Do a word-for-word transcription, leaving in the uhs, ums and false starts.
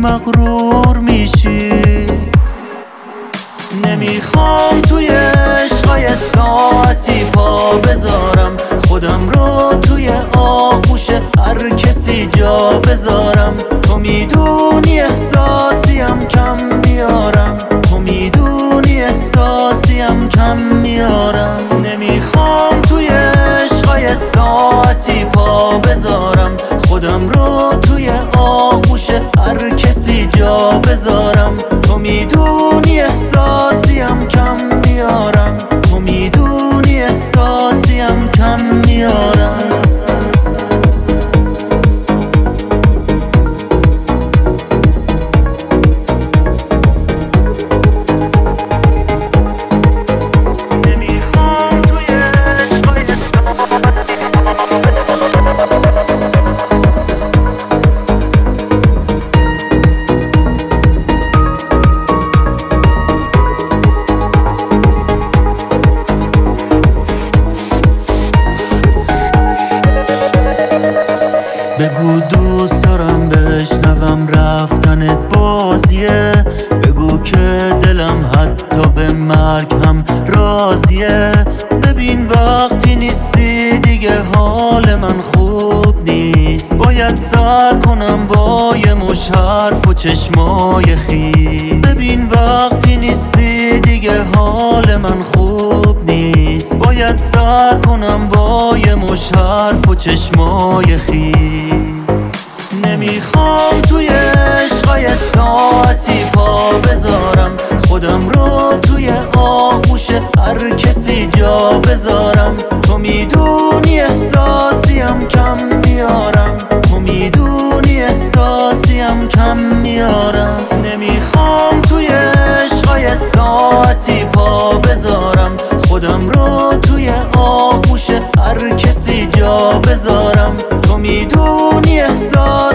مغرور میشی. نمیخوام توی عشقای ساعتی پا بذارم، خودم رو توی آغوش هر کسی جا بذارم. تو میدونی احساسیم کم میارم، تو میدونی احساسیم کم میارم. نمیخوام توی عشقای ساعتی پا بذارم، خودم رو توی آغوش هر کسی جا بذارم. تو میدونی احساسیم کم میارم، تو میدونی احساسیم کم میارم. بگو دوست دارم بشنوم رفتنت بازیه، بگو که دلم حتی به مرگ هم راضیه. ببین وقتی نیستی دیگه حال من خوب نیست، باید سر کنم با یه مش حرف و چشمای خیس. ببین وقتی نیستی دیگه حال من خوب نیست، باید سر کنم با یه مش حرف و چشمای خیس. نمیخوام توی عشقای ساعتی پا بذارم، خودم رو توی آغوش هر کسی جا بذارم. تو میدونی احساسیم کم میارم، تو میدونی احساسیم کم میارم. نمیخوام توی عشقای ساعتی پا بذارم، خودم رو توی آغوش هر کسی جا بذارم. تو میدونی احساس